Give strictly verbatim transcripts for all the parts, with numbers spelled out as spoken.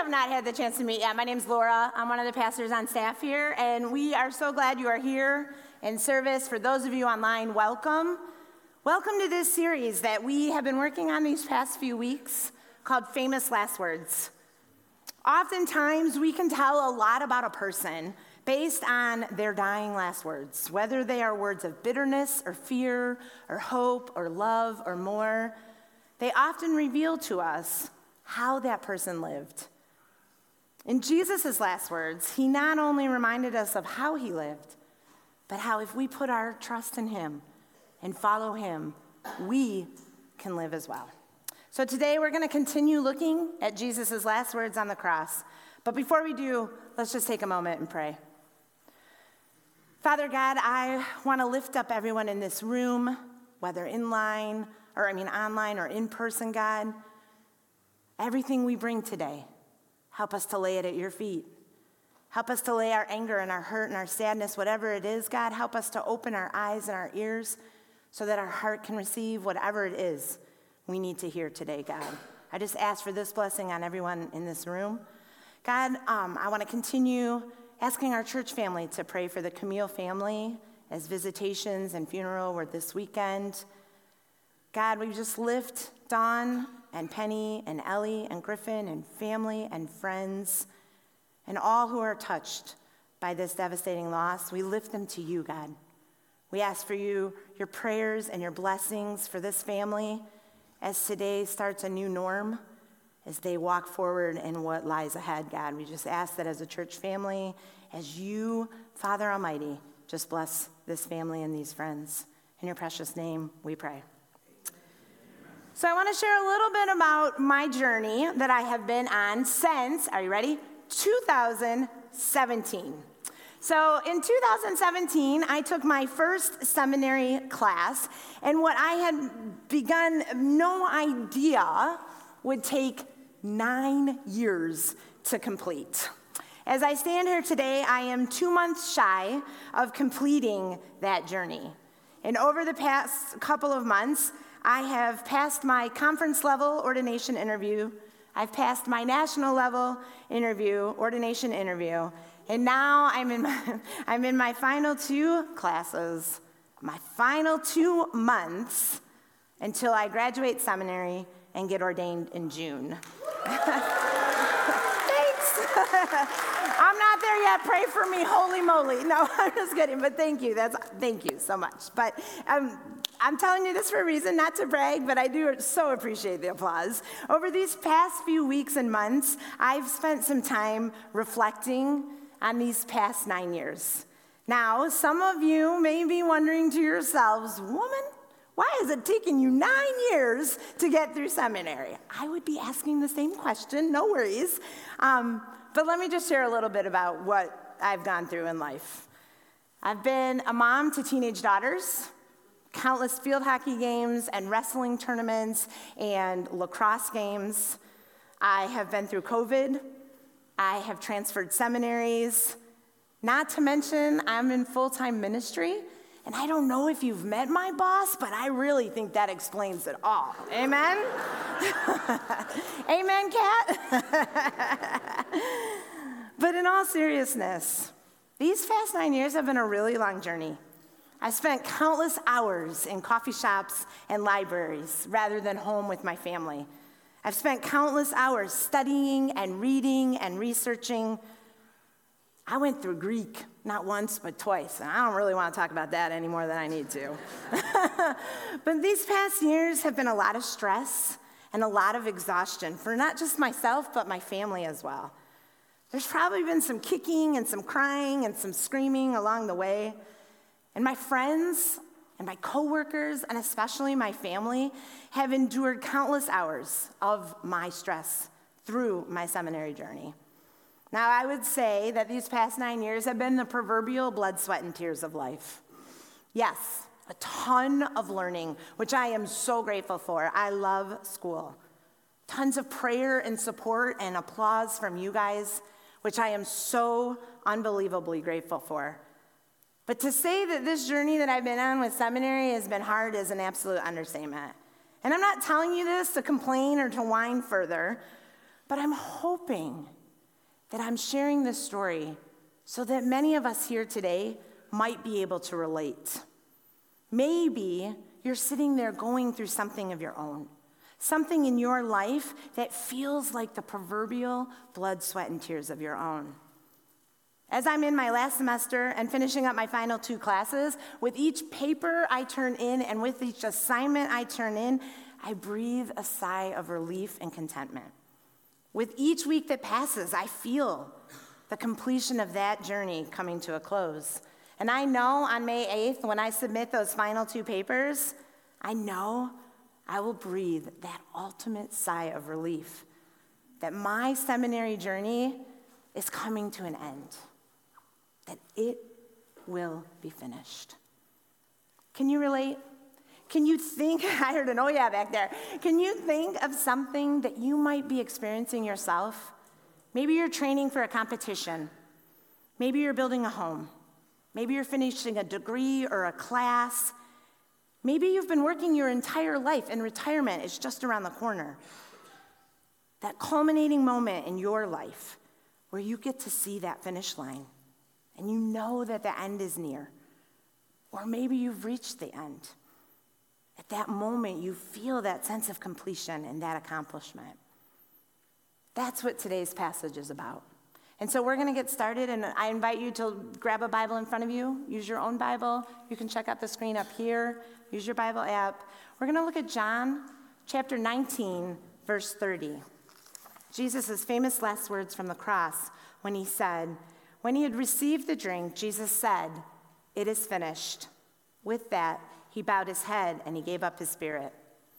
not had the chance to meet yet, my name's Laura. I'm one of the pastors on staff here, and we are so glad you are here in service. For those of you online, welcome. Welcome to this series that we have been working on these past few weeks called Famous Last Words. Oftentimes, we can tell a lot about a person based on their dying last words, whether they are words of bitterness or fear or hope or love or more. They often reveal to us how that person lived. In Jesus' last words, he not only reminded us of how he lived, but how if we put our trust in him and follow him, we can live as well. So today we're going to continue looking at Jesus' last words on the cross. But before we do, let's just take a moment and pray. Father God, I want to lift up everyone in this room, whether in line, or I mean online or in person, God. Everything we bring today, help us to lay it at your feet. Help us to lay our anger and our hurt and our sadness, whatever it is, God. Help us to open our eyes and our ears so that our heart can receive whatever it is we need to hear today, God. I just ask for this blessing on everyone in this room. God, um, I want to continue asking our church family to pray for the Camille family as visitations and funeral were this weekend. God, we just lift Dawn and Penny and Ellie and Griffin and family and friends and all who are touched by this devastating loss. We lift them to you, God. We ask for you, your prayers and your blessings for this family as today starts a new norm, as they walk forward in what lies ahead, God. We just ask that as a church family, as you, Father Almighty, just bless this family and these friends. In your precious name, we pray. So I want to share a little bit about my journey that I have been on since, are you ready? two thousand seventeen. So in two thousand seventeen, I took my first seminary class, and what I had begun no idea would take nine years to complete. As I stand here today, I am two months shy of completing that journey. And over the past couple of months, I have passed my conference level ordination interview. I've passed my national level interview, ordination interview. And now I'm in my, I'm in my final two classes, my final two months until I graduate seminary and get ordained in June. Thanks. I'm not there yet. Pray for me, holy moly. No, I'm just kidding, but thank you. That's thank you so much. But um, I'm telling you this for a reason, not to brag, but I do so appreciate the applause. Over these past few weeks and months, I've spent some time reflecting on these past nine years. Now, some of you may be wondering to yourselves, woman, why is it taking you nine years to get through seminary? I would be asking the same question, no worries. Um, but let me just share a little bit about what I've gone through in life. I've been a mom to teenage daughters, countless field hockey games and wrestling tournaments and lacrosse games. I have been through COVID. I have transferred seminaries. Not to mention, I'm in full-time ministry. And I don't know if you've met my boss, but I really think that explains it all. Amen? Amen, Kat? But in all seriousness, these past nine years have been a really long journey. I spent countless hours in coffee shops and libraries rather than home with my family. I've spent countless hours studying and reading and researching. I went through Greek, not once, but twice, and I don't really want to talk about that any more than I need to. But these past years have been a lot of stress and a lot of exhaustion for not just myself, but my family as well. There's probably been some kicking and some crying and some screaming along the way. And my friends and my coworkers, and especially my family, have endured countless hours of my stress through my seminary journey. Now, I would say that these past nine years have been the proverbial blood, sweat, and tears of life. Yes, a ton of learning, which I am so grateful for. I love school. Tons of prayer and support and applause from you guys, which I am so unbelievably grateful for. But to say that this journey that I've been on with seminary has been hard is an absolute understatement. And I'm not telling you this to complain or to whine further, but I'm hoping that I'm sharing this story so that many of us here today might be able to relate. Maybe you're sitting there going through something of your own, something in your life that feels like the proverbial blood, sweat, and tears of your own. As I'm in my last semester and finishing up my final two classes, with each paper I turn in and with each assignment I turn in, I breathe a sigh of relief and contentment. With each week that passes, I feel the completion of that journey coming to a close. And I know on May eighth, when I submit those final two papers, I know I will breathe that ultimate sigh of relief, that my seminary journey is coming to an end, that it will be finished. Can you relate? Can you think, I heard an oh yeah back there. Can you think of something that you might be experiencing yourself? Maybe you're training for a competition. Maybe you're building a home. Maybe you're finishing a degree or a class. Maybe you've been working your entire life and retirement is just around the corner. That culminating moment in your life where you get to see that finish line and you know that the end is near. Or maybe you've reached the end. At that moment, you feel that sense of completion and that accomplishment. That's what today's passage is about. And so we're going to get started, and I invite you to grab a Bible in front of you. Use your own Bible. You can check out the screen up here. Use your Bible app. We're going to look at John chapter nineteen, verse thirty. Jesus' famous last words from the cross when he said, when he had received the drink, Jesus said, "It is finished." With that, he bowed his head and he gave up his spirit.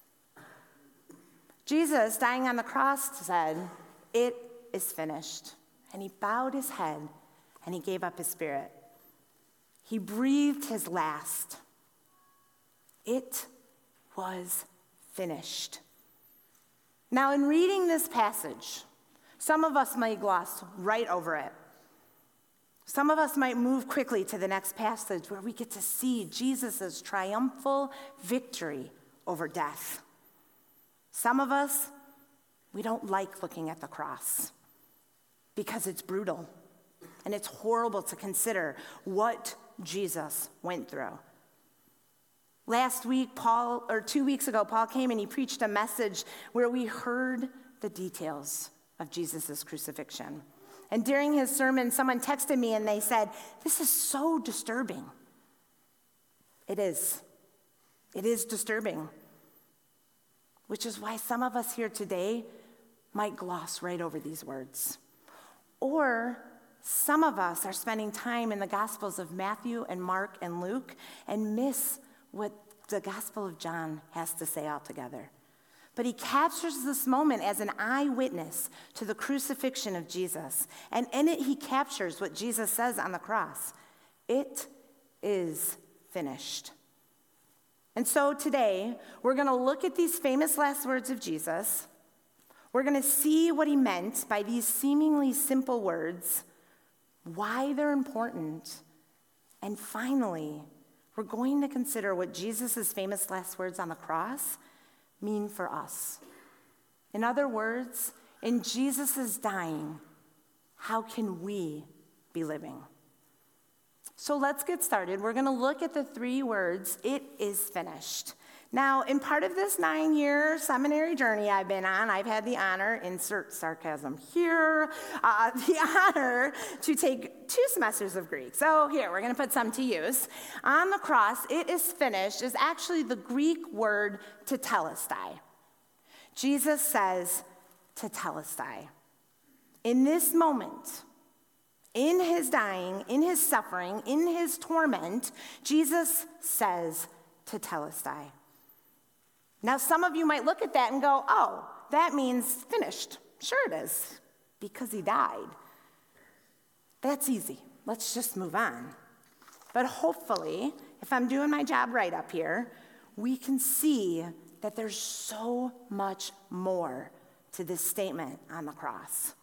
Jesus, dying on the cross, said, "It is finished." And he bowed his head and he gave up his spirit. He breathed his last. It was finished. Now, in reading this passage, some of us might gloss right over it. Some of us might move quickly to the next passage where we get to see Jesus' triumphal victory over death. Some of us, we don't like looking at the cross because it's brutal and it's horrible to consider what Jesus went through. Last week, Paul, or two weeks ago, Paul came and he preached a message where we heard the details of Jesus' crucifixion. And during his sermon, someone texted me and they said, "This is so disturbing." It is. It is disturbing. Which is why some of us here today might gloss right over these words. Or some of us are spending time in the Gospels of Matthew and Mark and Luke and miss what the Gospel of John has to say altogether. But he captures this moment as an eyewitness to the crucifixion of Jesus. And in it, he captures what Jesus says on the cross. It is finished. And so today, we're going to look at these famous last words of Jesus. We're going to see what he meant by these seemingly simple words, why they're important, and finally, we're going to consider what Jesus' famous last words on the cross mean for us. In other words, in Jesus' dying, how can we be living? So let's get started. We're going to look at the three words, "It is finished." Now, in part of this nine-year seminary journey I've been on, I've had the honor, insert sarcasm here, uh, the honor to take two semesters of Greek. So here, we're going to put some to use. On the cross, "it is finished" is actually the Greek word tetelestai. Jesus says tetelestai. In this moment, in his dying, in his suffering, in his torment, Jesus says tetelestai. Now, some of you might look at that and go, "Oh, that means finished." Sure it is, because he died. That's easy. Let's just move on. But hopefully, if I'm doing my job right up here, we can see that there's so much more to this statement on the cross.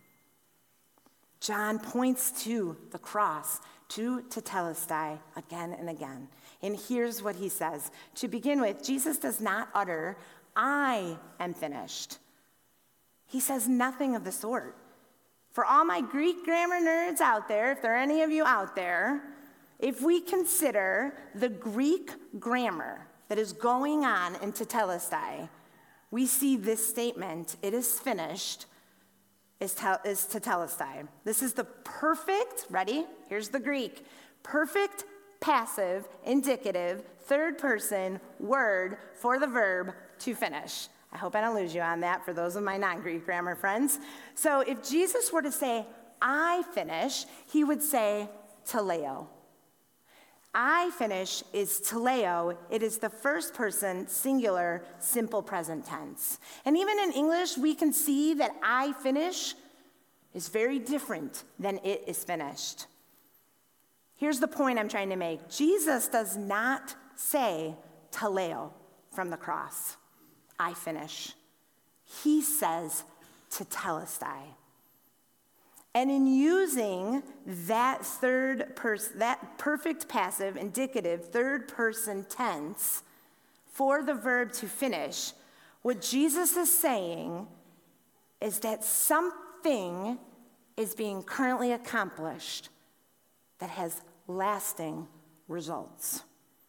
John points to the cross, to tetelestai, again and again. And here's what he says. To begin with, Jesus does not utter, "I am finished." He says nothing of the sort. For all my Greek grammar nerds out there, if there are any of you out there, if we consider the Greek grammar that is going on in Tetelestai, we see this statement, it is finished, is, tel- is Tetelestai. This is the perfect, ready? Here's the Greek. Perfect, passive, indicative, third person word for the verb to finish. I hope I don't lose you on that for those of my non-Greek grammar friends. So if Jesus were to say, I finish, he would say, teleo. I finish is teleo. It is the first person, singular, simple present tense. And even in English, we can see that I finish is very different than it is finished. Here's the point I'm trying to make. Jesus does not say teleo from the cross. I finish. He says tetelestai. And in using that third person, that perfect passive, indicative, third person tense for the verb to finish, what Jesus is saying is that something is being currently accomplished that has lasting results.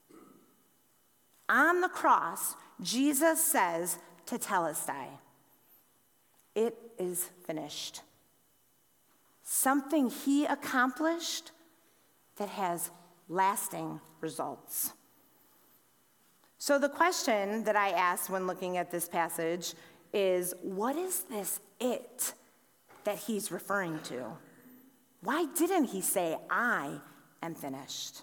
On the cross, Jesus says tetelestai. It is finished. Something he accomplished that has lasting results. So the question that I asked when looking at this passage is, what is this it that he's referring to? Why didn't he say, I am finished?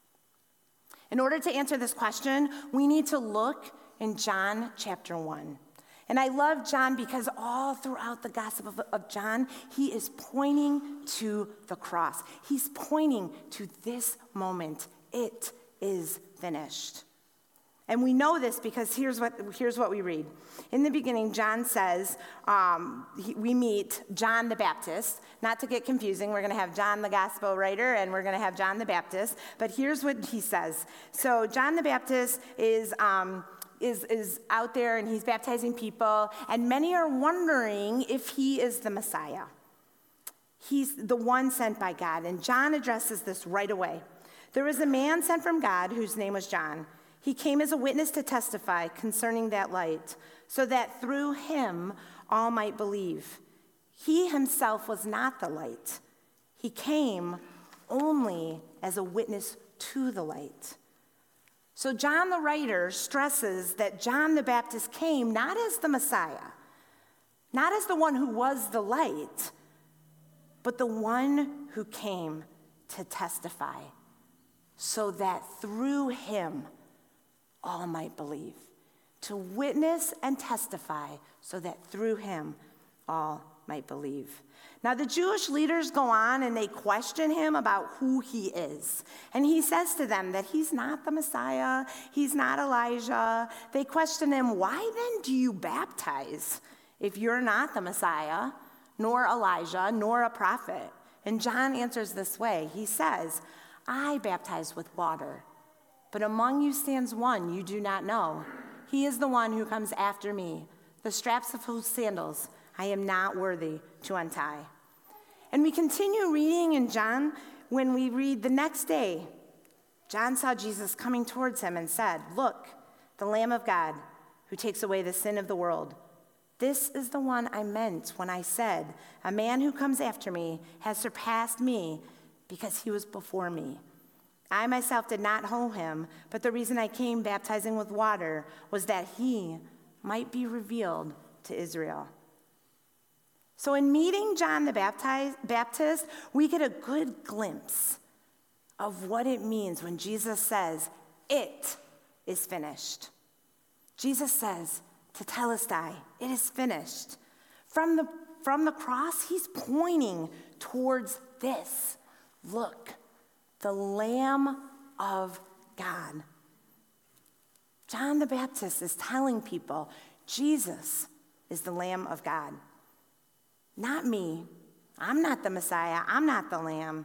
In order to answer this question, we need to look in John chapter one. And I love John because all throughout the Gospel of, of John, he is pointing to the cross. He's pointing to this moment. It is finished. And we know this because here's what, here's what we read. In the beginning, John says, um, he, we meet John the Baptist. Not to get confusing, we're going to have John the Gospel writer and we're going to have John the Baptist. But here's what he says. So John the Baptist is... Um, Is, is out there and he's baptizing people, and many are wondering if he is the Messiah. He's the one sent by God, and John addresses this right away. There was a man sent from God whose name was John. He came as a witness to testify concerning that light, so that through him all might believe. He himself was not the light. He came only as a witness to the light. So John the writer stresses that John the Baptist came not as the Messiah, not as the one who was the light, but the one who came to testify, so that through him all might believe. To witness and testify, so that through him all might believe. Now, the Jewish leaders go on and they question him about who he is. And he says to them that he's not the Messiah, he's not Elijah. They question him, why then do you baptize if you're not the Messiah, nor Elijah, nor a prophet? And John answers this way. He says, I baptize with water, but among you stands one you do not know. He is the one who comes after me, the straps of whose sandals I am not worthy to untie. And we continue reading in John when we read the next day. John saw Jesus coming towards him and said, look, the Lamb of God who takes away the sin of the world. This is the one I meant when I said, a man who comes after me has surpassed me because he was before me. I myself did not know him, but the reason I came baptizing with water was that he might be revealed to Israel. So in meeting John the Baptist, we get a good glimpse of what it means when Jesus says, it is finished. Jesus says, tetelestai, it is finished. From the, from the cross, he's pointing towards this. Look, the Lamb of God. John the Baptist is telling people, Jesus is the Lamb of God. Not me. I'm not the Messiah. I'm not the Lamb.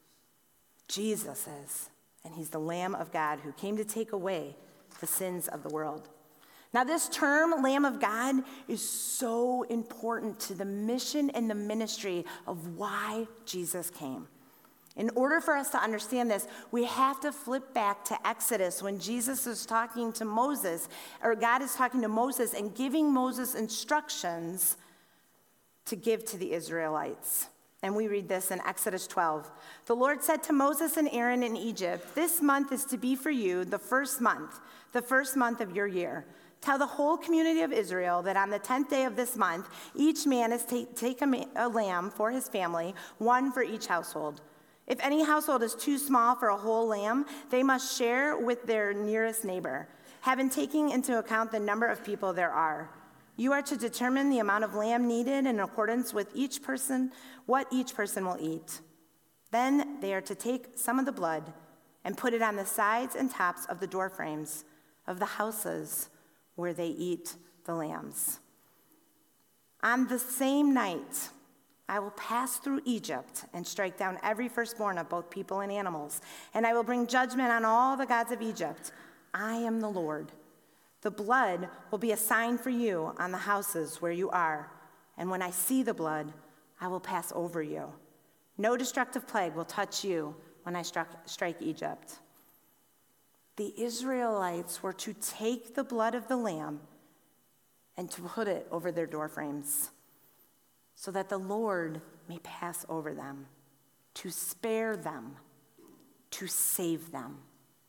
Jesus is. And he's the Lamb of God who came to take away the sins of the world. Now, this term, Lamb of God, is so important to the mission and the ministry of why Jesus came. In order for us to understand this, we have to flip back to Exodus when Jesus is talking to Moses, or God is talking to Moses and giving Moses instructions to give to the Israelites. And we read this in Exodus twelve. The Lord said to Moses and Aaron in Egypt, "This month is to be for you the first month, the first month of your year. Tell the whole community of Israel that on the tenth day of this month, each man is to take a, ma- a lamb for his family, one for each household. If any household is too small for a whole lamb, they must share with their nearest neighbor, having taken into account the number of people there are. You are to determine the amount of lamb needed in accordance with each person, what each person will eat. Then they are to take some of the blood and put it on the sides and tops of the door frames of the houses where they eat the lambs. On the same night, I will pass through Egypt and strike down every firstborn of both people and animals, and I will bring judgment on all the gods of Egypt. I am the Lord. The blood will be a sign for you on the houses where you are, and when I see the blood, I will pass over you. No destructive plague will touch you when I struck, strike Egypt." The Israelites were to take the blood of the lamb and to put it over their doorframes so that the Lord may pass over them, to spare them, to save them.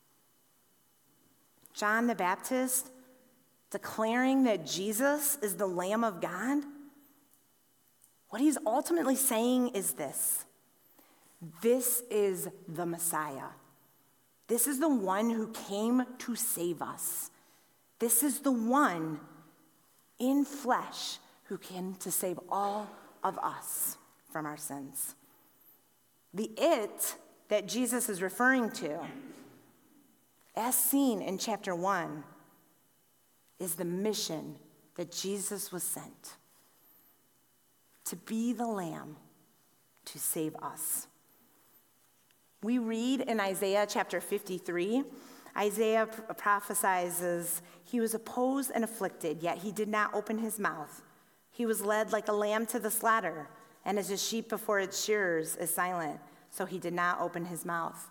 John the Baptist declaring that Jesus is the Lamb of God, what he's ultimately saying is this: this is the Messiah. This is the one who came to save us. This is the one in flesh who came to save all of us from our sins. The it that Jesus is referring to, as seen in chapter one, is the mission that Jesus was sent to be the Lamb to save us. We read in Isaiah chapter fifty-three, Isaiah prophesies, "He was opposed and afflicted, yet he did not open his mouth. He was led like a lamb to the slaughter, and as a sheep before its shearers is silent, so he did not open his mouth."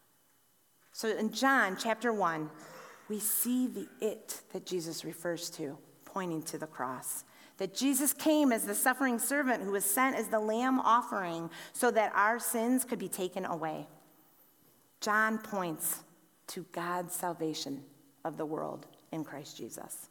So in John chapter one, we see the it that Jesus refers to, pointing to the cross. That Jesus came as the suffering servant who was sent as the lamb offering so that our sins could be taken away. John points to God's salvation of the world in Christ Jesus.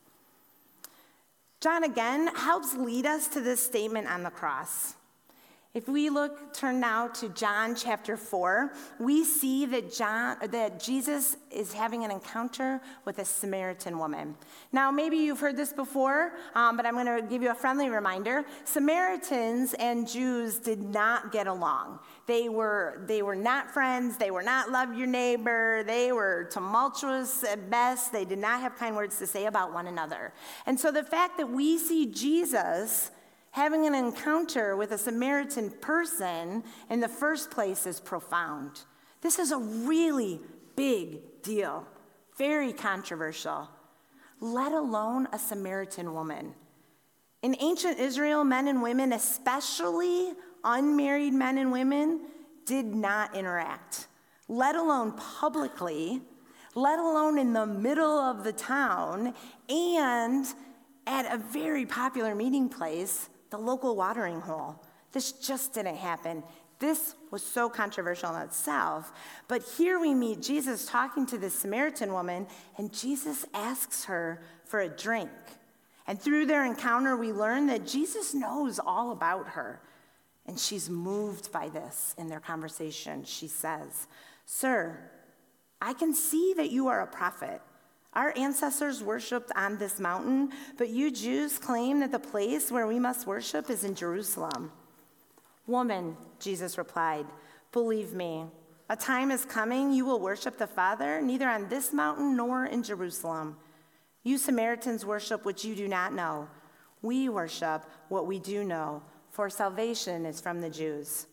John again helps lead us to this statement on the cross. If we look, turn now to John chapter four, we see that John, that Jesus is having an encounter with a Samaritan woman. Now, maybe you've heard this before, um, but I'm going to give you a friendly reminder. Samaritans and Jews did not get along. They were, they were not friends. They were not love your neighbor. They were tumultuous at best. They did not have kind words to say about one another. And so the fact that we see Jesus having an encounter with a Samaritan person in the first place is profound. This is a really big deal, very controversial, let alone a Samaritan woman. In ancient Israel, men and women, especially unmarried men and women, did not interact, let alone publicly, let alone in the middle of the town, and at a very popular meeting place, the local watering hole. This just didn't happen. This was so controversial in itself. But here we meet Jesus talking to this Samaritan woman, and Jesus asks her for a drink. And through their encounter, we learn that Jesus knows all about her. And she's moved by this in their conversation. She says, "Sir, I can see that you are a prophet. Our ancestors worshiped on this mountain, but you Jews claim that the place where we must worship is in Jerusalem." "Woman," Jesus replied, "believe me, a time is coming you will worship the Father neither on this mountain nor in Jerusalem. You Samaritans worship what you do not know. We worship what we do know, for salvation is from the Jews.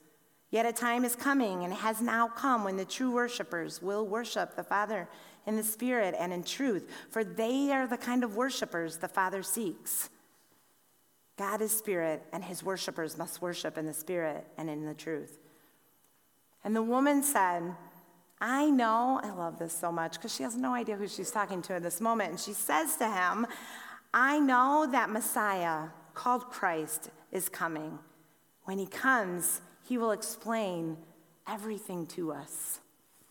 Yet a time is coming and has now come when the true worshipers will worship the Father in the Spirit and in truth, for they are the kind of worshipers the Father seeks. God is spirit, and his worshipers must worship in the Spirit and in the truth. And the woman said, I know, I love this so much because she has no idea who she's talking to at this moment. And she says to him, I know that Messiah, called Christ, is coming. When he comes, he will explain everything to us.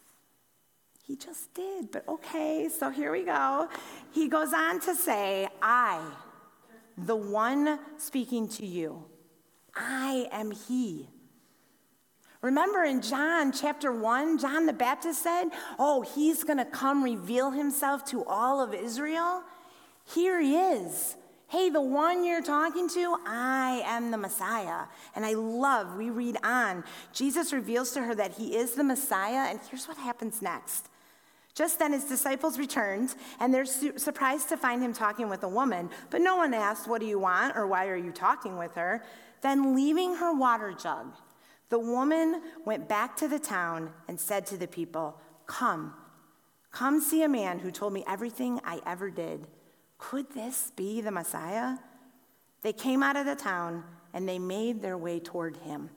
He just did, but okay, so here we go. He goes on to say, I, the one speaking to you, I am he. Remember in John chapter one, John the Baptist said, oh, he's going to come reveal himself to all of Israel. Here he is. Hey, the one you're talking to, I am the Messiah. And I love, we read on, Jesus reveals to her that he is the Messiah, and here's what happens next. Just then his disciples returned, and they're su- surprised to find him talking with a woman. But no one asked, what do you want, or why are you talking with her? Then leaving her water jug, the woman went back to the town and said to the people, Come, come see a man who told me everything I ever did. Could this be the Messiah? They came out of the town, and they made their way toward him.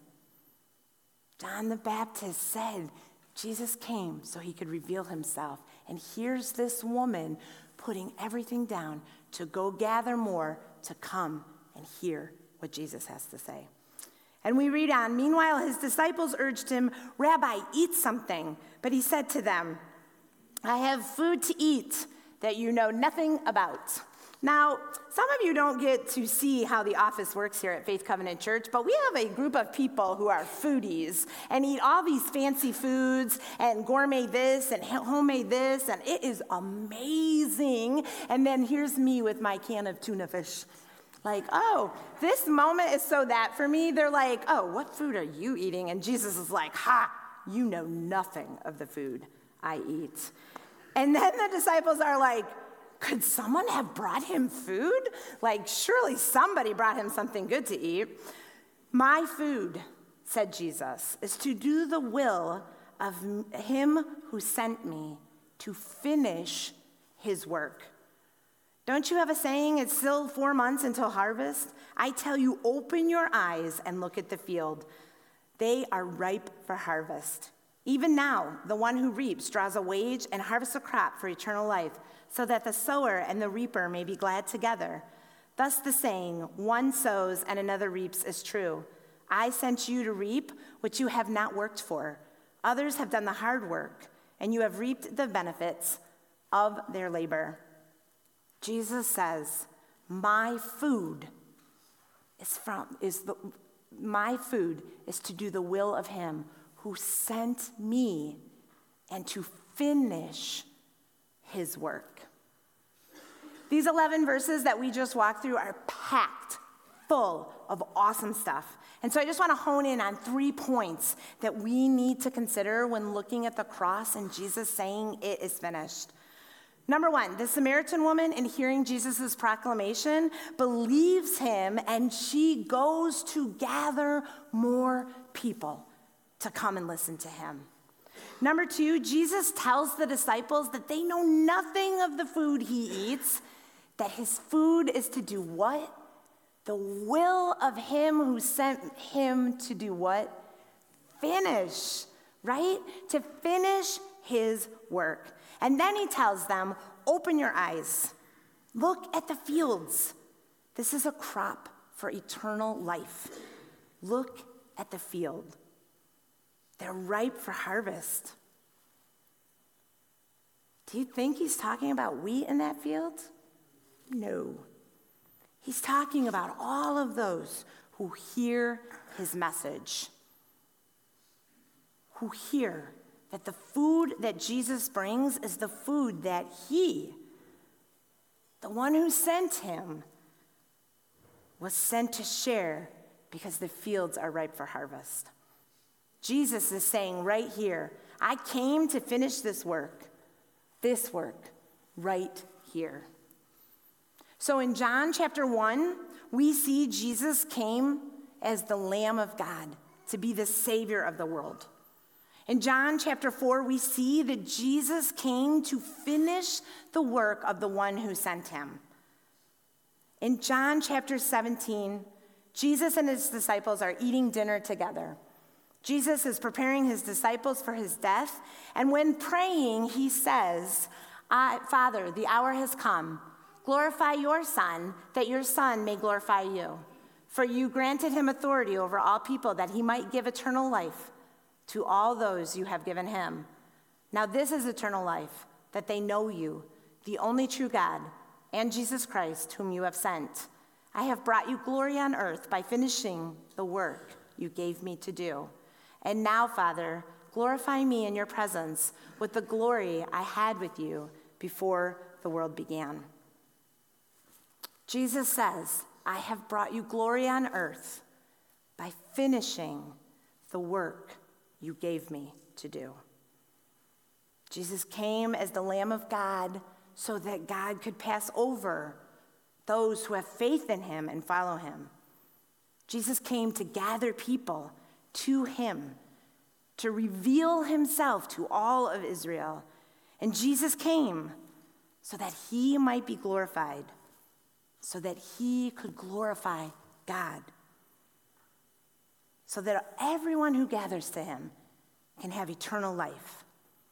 John the Baptist said Jesus came so he could reveal himself. And here's this woman putting everything down to go gather more to come and hear what Jesus has to say. And we read on, meanwhile, his disciples urged him, Rabbi, eat something. But he said to them, I have food to eat that you know nothing about. Now, some of you don't get to see how the office works here at Faith Covenant Church, but we have a group of people who are foodies and eat all these fancy foods and gourmet this and homemade this, and it is amazing. And then here's me with my can of tuna fish. Like, oh, this moment is so that for me. They're like, oh, what food are you eating? And Jesus is like, ha, you know nothing of the food I eat. And then the disciples are like, could someone have brought him food? Like, surely somebody brought him something good to eat. My food, said Jesus, is to do the will of him who sent me, to finish his work. Don't you have a saying, it's still four months until harvest? I tell you, open your eyes and look at the field. They are ripe for harvest. Even now, the one who reaps draws a wage and harvests a crop for eternal life, so that the sower and the reaper may be glad together. Thus the saying, one sows and another reaps, is true. I sent you to reap what you have not worked for. Others have done the hard work, and you have reaped the benefits of their labor. Jesus says, my food is from is the my food is to do the will of him who sent me and to finish his work. These eleven verses that we just walked through are packed full of awesome stuff. And so I just want to hone in on three points that we need to consider when looking at the cross and Jesus saying it is finished. Number one, the Samaritan woman, in hearing Jesus' proclamation, believes him, and she goes to gather more people to come and listen to him. Number two, Jesus tells the disciples that they know nothing of the food he eats, that his food is to do what? The will of him who sent him to do what? Finish, right? To finish his work. And then he tells them, open your eyes. Look at the fields. This is a crop for eternal life. Look at the field. They're ripe for harvest. Do you think he's talking about wheat in that field? No. He's talking about all of those who hear his message, who hear that the food that Jesus brings is the food that he, the one who sent him, was sent to share because the fields are ripe for harvest. Jesus is saying right here, I came to finish this work, this work, right here. So in John chapter one, we see Jesus came as the Lamb of God to be the Savior of the world. In John chapter four, we see that Jesus came to finish the work of the one who sent him. In John chapter seventeen, Jesus and his disciples are eating dinner together. Jesus is preparing his disciples for his death, and when praying, he says, Father, the hour has come. Glorify your Son, that your Son may glorify you. For you granted him authority over all people, that he might give eternal life to all those you have given him. Now this is eternal life, that they know you, the only true God, and Jesus Christ, whom you have sent. I have brought you glory on earth by finishing the work you gave me to do. And now, Father, glorify me in your presence with the glory I had with you before the world began. Jesus says, I have brought you glory on earth by finishing the work you gave me to do. Jesus came as the Lamb of God so that God could pass over those who have faith in him and follow him. Jesus came to gather people to him, to reveal himself to all of Israel. And Jesus came so that he might be glorified, so that he could glorify God, so that everyone who gathers to him can have eternal life.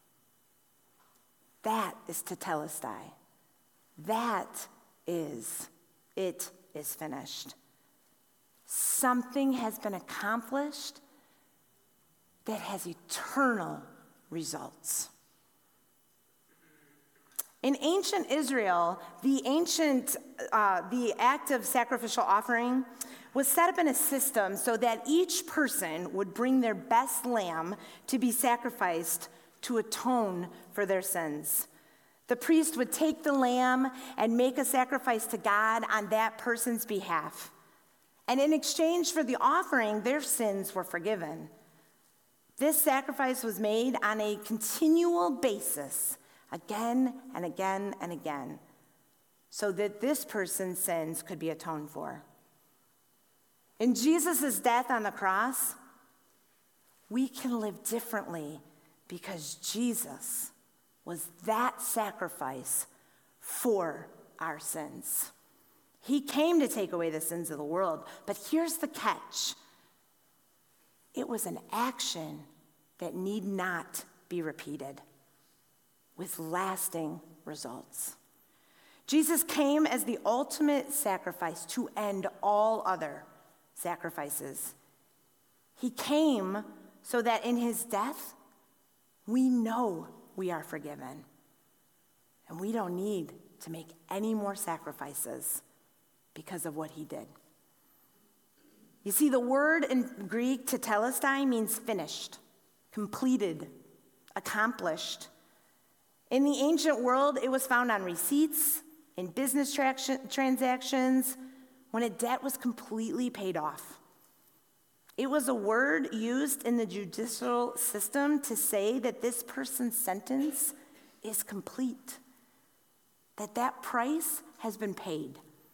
That is tetelestai. That is, it is finished. Something has been accomplished that has eternal results. In ancient Israel, the ancient, uh, the act of sacrificial offering was set up in a system so that each person would bring their best lamb to be sacrificed to atone for their sins. The priest would take the lamb and make a sacrifice to God on that person's behalf. And in exchange for the offering, their sins were forgiven. This sacrifice was made on a continual basis, again and again and again, so that this person's sins could be atoned for. In Jesus' death on the cross, we can live differently because Jesus was that sacrifice for our sins. He came to take away the sins of the world, but here's the catch. It was an action that need not be repeated, with lasting results. Jesus came as the ultimate sacrifice to end all other sacrifices. He came so that in his death, we know we are forgiven. And we don't need to make any more sacrifices because of what he did. You see, the word in Greek, tetelestai, means finished, completed, accomplished. In the ancient world, it was found on receipts, in business tra- transactions, when a debt was completely paid off. It was a word used in the judicial system to say that this person's sentence is complete, that that price has been paid.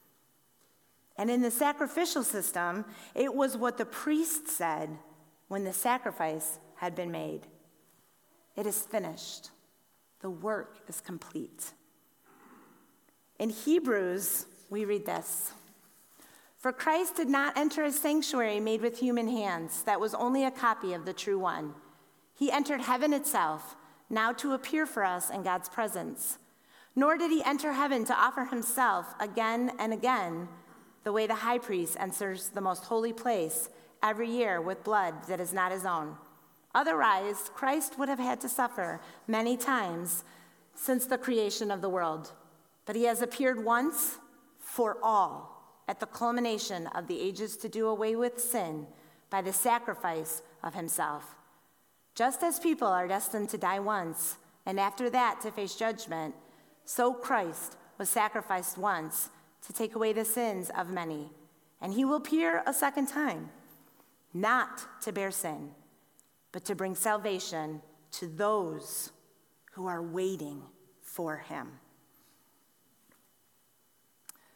And in the sacrificial system, it was what the priest said when the sacrifice had been made. It is finished. The work is complete. In Hebrews, we read this. For Christ did not enter a sanctuary made with human hands that was only a copy of the true one. He entered heaven itself, now to appear for us in God's presence. Nor did he enter heaven to offer himself again and again, the way the high priest enters the most holy place every year with blood that is not his own. Otherwise, Christ would have had to suffer many times since the creation of the world. But he has appeared once for all at the culmination of the ages to do away with sin by the sacrifice of himself. Just as people are destined to die once, and after that to face judgment, so Christ was sacrificed once to take away the sins of many. And he will appear a second time, not to bear sin, but to bring salvation to those who are waiting for him.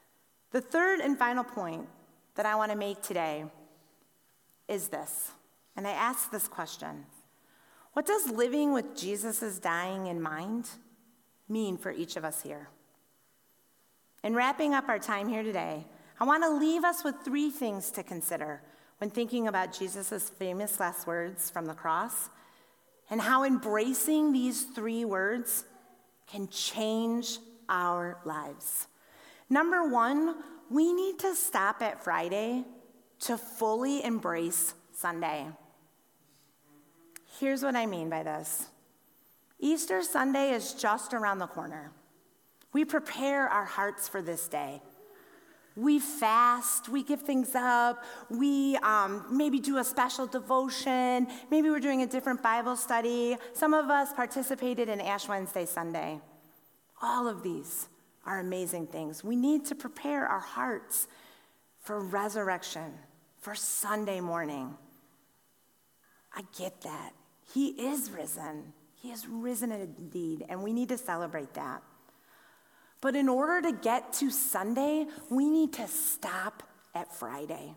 The third and final point that I want to make today is this. And I ask this question: what does living with Jesus' dying in mind mean for each of us here? In wrapping up our time here today, I want to leave us with three things to consider when thinking about Jesus' famous last words from the cross, and how embracing these three words can change our lives. Number one, we need to stop at Friday to fully embrace Sunday. Here's what I mean by this. Easter Sunday is just around the corner. We prepare our hearts for this day. We fast, we give things up, we um, maybe do a special devotion, maybe we're doing a different Bible study. Some of us participated in Ash Wednesday Sunday. All of these are amazing things. We need to prepare our hearts for resurrection, for Sunday morning. I get that. He is risen. He is risen indeed, and we need to celebrate that. But in order to get to Sunday, we need to stop at Friday.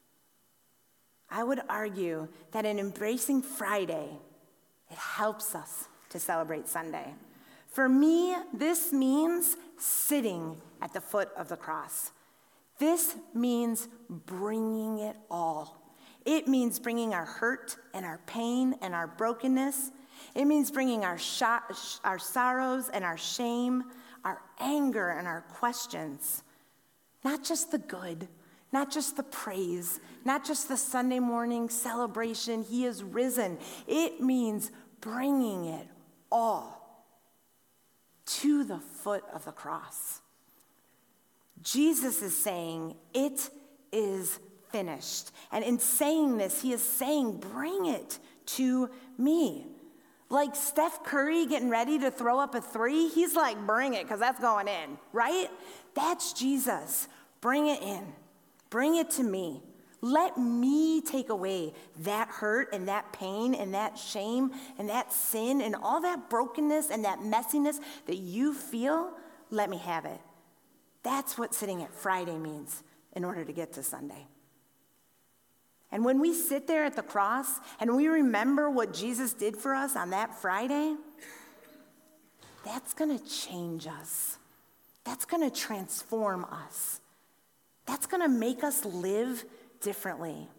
I would argue that in embracing Friday, it helps us to celebrate Sunday. For me, this means sitting at the foot of the cross. This means bringing it all. It means bringing our hurt and our pain and our brokenness. It means bringing our, sh- our sorrows and our shame, our anger and our questions. Not just the good, not just the praise, not just the Sunday morning celebration, he is risen. It means bringing it all to the foot of the cross. Jesus is saying, it is finished. And in saying this, he is saying, bring it to me. Like Steph Curry getting ready to throw up a three, he's like, bring it, because that's going in, right? That's Jesus. Bring it in. Bring it to me. Let me take away that hurt and that pain and that shame and that sin and all that brokenness and that messiness that you feel. Let me have it. That's what sitting at Friday means in order to get to Sunday. And when we sit there at the cross and we remember what Jesus did for us on that Friday, that's going to change us. That's going to transform us. That's going to make us live differently.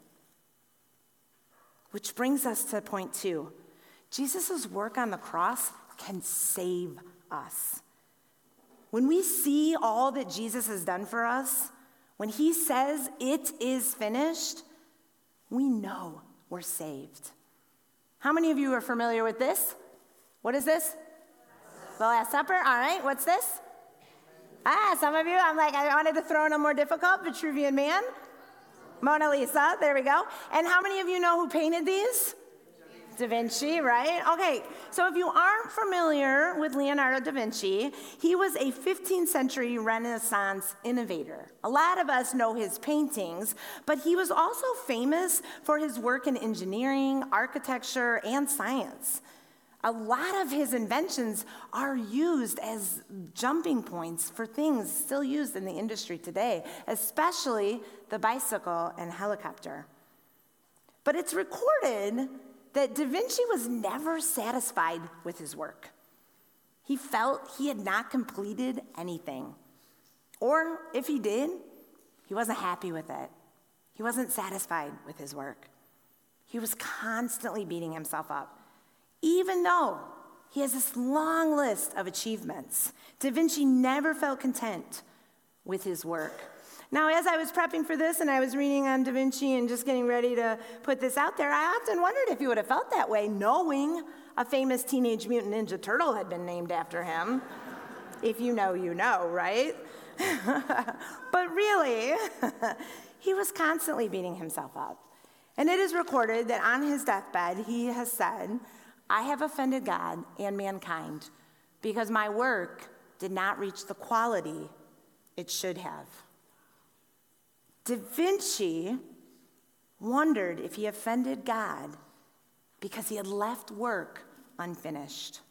Which brings us to point two. Jesus' work on the cross can save us. When we see all that Jesus has done for us, when he says it is finished, we know we're saved. How many of you are familiar with this? What is this? The Last Supper. All right, what's this? Ah, some of you, I'm like, I wanted to throw in a more difficult, Vitruvian Man. Mona Lisa, there we go. And how many of you know who painted these? Da Vinci, right? Okay, so if you aren't familiar with Leonardo da Vinci, he was a fifteenth century Renaissance innovator. A lot of us know his paintings, but he was also famous for his work in engineering, architecture, and science. A lot of his inventions are used as jumping points for things still used in the industry today, especially the bicycle and helicopter. But it's recorded that Da Vinci was never satisfied with his work. He felt he had not completed anything. Or if he did, he wasn't happy with it. He wasn't satisfied with his work. He was constantly beating himself up. Even though he has this long list of achievements, Da Vinci never felt content with his work. Now, as I was prepping for this and I was reading on Da Vinci and just getting ready to put this out there, I often wondered if he would have felt that way, knowing a famous Teenage Mutant Ninja Turtle had been named after him. If you know, you know, right? But really, he was constantly beating himself up. And it is recorded that on his deathbed, he has said, I have offended God and mankind because my work did not reach the quality it should have. Da Vinci wondered if he offended God because he had left work unfinished.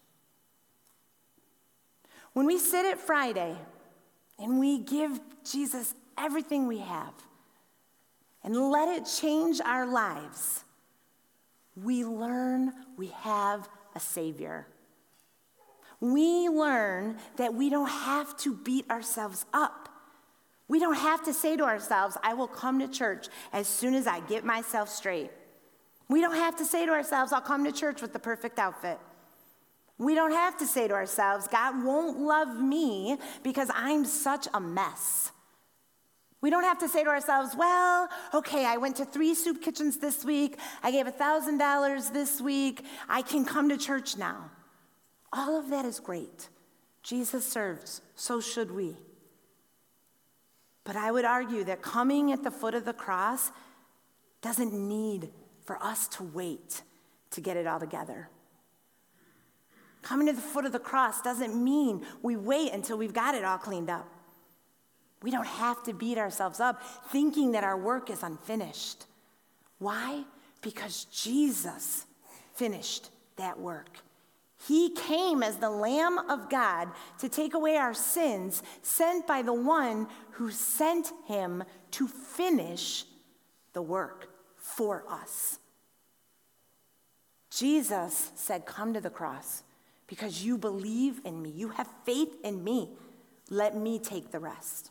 When we sit at Friday and we give Jesus everything we have and let it change our lives, we learn we have a Savior. We learn that we don't have to beat ourselves up. We don't have to say to ourselves, I will come to church as soon as I get myself straight. We don't have to say to ourselves, I'll come to church with the perfect outfit. We don't have to say to ourselves, God won't love me because I'm such a mess. We don't have to say to ourselves, well, okay, I went to three soup kitchens this week. I gave one thousand dollars this week. I can come to church now. All of that is great. Jesus serves, so should we. But I would argue that coming at the foot of the cross doesn't need for us to wait to get it all together. Coming to the foot of the cross doesn't mean we wait until we've got it all cleaned up. We don't have to beat ourselves up thinking that our work is unfinished. Why? Because Jesus finished that work. He came as the Lamb of God to take away our sins, sent by the one who sent him to finish the work for us. Jesus said, come to the cross because you believe in me. You have faith in me. Let me take the rest.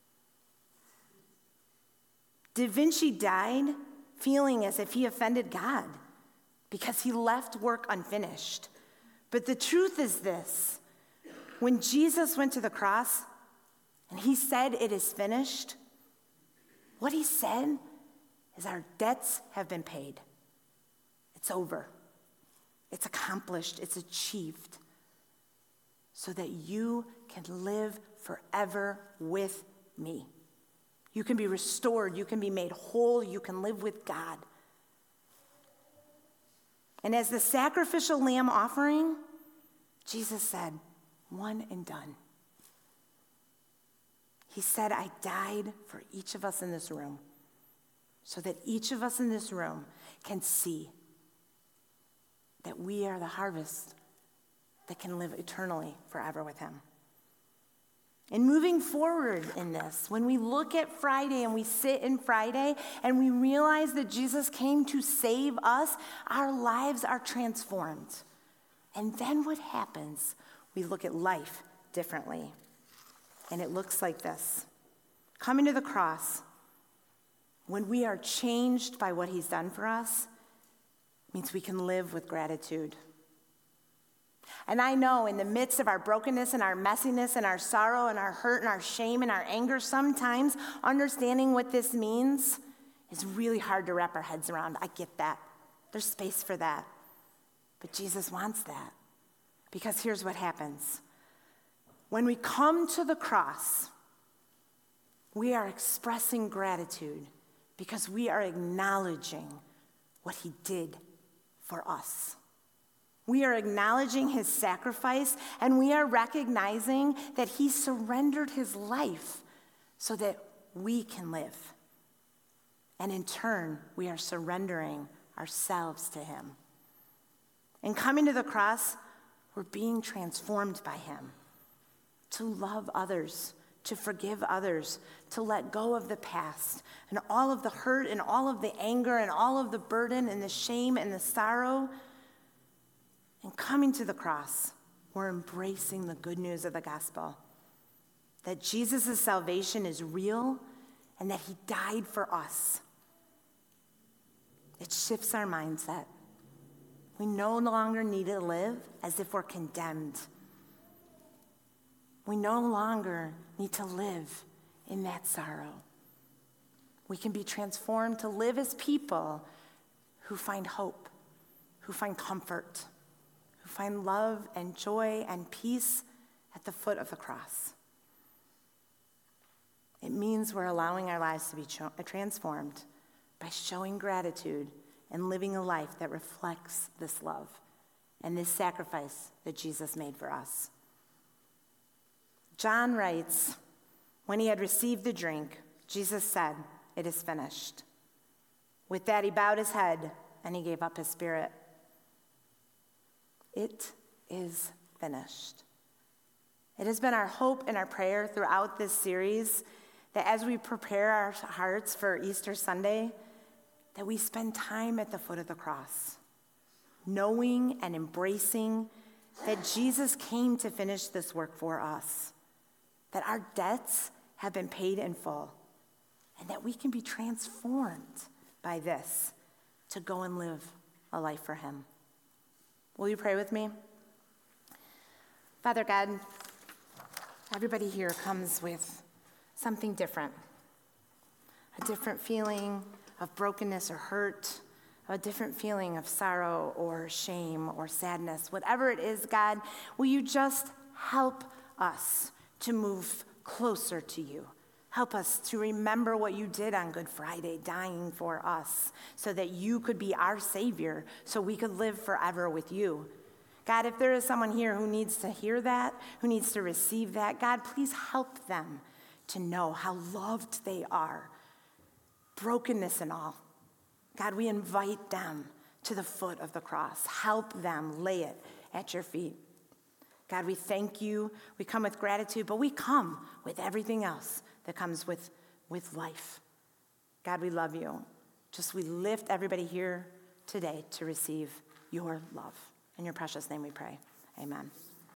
Da Vinci died feeling as if he offended God because he left work unfinished. But the truth is this: when Jesus went to the cross and he said, it is finished, what he said is our debts have been paid. It's over. It's accomplished. It's achieved. So that you can live forever with me. You can be restored. You can be made whole. You can live with God. And as the sacrificial lamb offering, Jesus said, one and done. He said, I died for each of us in this room so that each of us in this room can see that we are the harvest that can live eternally forever with him. And moving forward in this, when we look at Friday and we sit in Friday and we realize that Jesus came to save us, our lives are transformed. And then what happens? We look at life differently. And it looks like this. Coming to the cross, when we are changed by what he's done for us, means we can live with gratitude. And I know in the midst of our brokenness and our messiness and our sorrow and our hurt and our shame and our anger, sometimes understanding what this means is really hard to wrap our heads around. I get that. There's space for that. But Jesus wants that. Because here's what happens. When we come to the cross, we are expressing gratitude because we are acknowledging what he did for us. We are acknowledging his sacrifice, and we are recognizing that he surrendered his life so that we can live. And in turn, we are surrendering ourselves to him. And coming to the cross, we're being transformed by him to love others, to forgive others, to let go of the past and all of the hurt and all of the anger and all of the burden and the shame and the sorrow. And coming to the cross, we're embracing the good news of the gospel, that Jesus' salvation is real and that he died for us. It shifts our mindset. We no longer need to live as if we're condemned. We no longer need to live in that sorrow. We can be transformed to live as people who find hope, who find comfort, who find love and joy and peace at the foot of the cross. It means we're allowing our lives to be transformed by showing gratitude and living a life that reflects this love and this sacrifice that Jesus made for us. John writes, when he had received the drink, Jesus said, it is finished. With that, he bowed his head and he gave up his spirit. It is finished. It has been our hope and our prayer throughout this series that as we prepare our hearts for Easter Sunday, that we spend time at the foot of the cross. knowing and embracing that Jesus came to finish this work for us, that our debts have been paid in full, and that we can be transformed by this to go and live a life for him. Will you pray with me? Father God, everybody here comes with something different, a different feeling of brokenness or hurt, a different feeling of sorrow or shame or sadness. Whatever it is, God, will you just help us to move closer to you? Help us to remember what you did on Good Friday, dying for us so that you could be our Savior, so we could live forever with you. God, if there is someone here who needs to hear that, who needs to receive that, God, please help them to know how loved they are, brokenness and all. God, we invite them to the foot of the cross. Help them lay it at your feet. God, we thank you. We come with gratitude, but we come with everything else that comes with, with life. God, we love you. Just we lift everybody here today to receive your love. In your precious name we pray. Amen.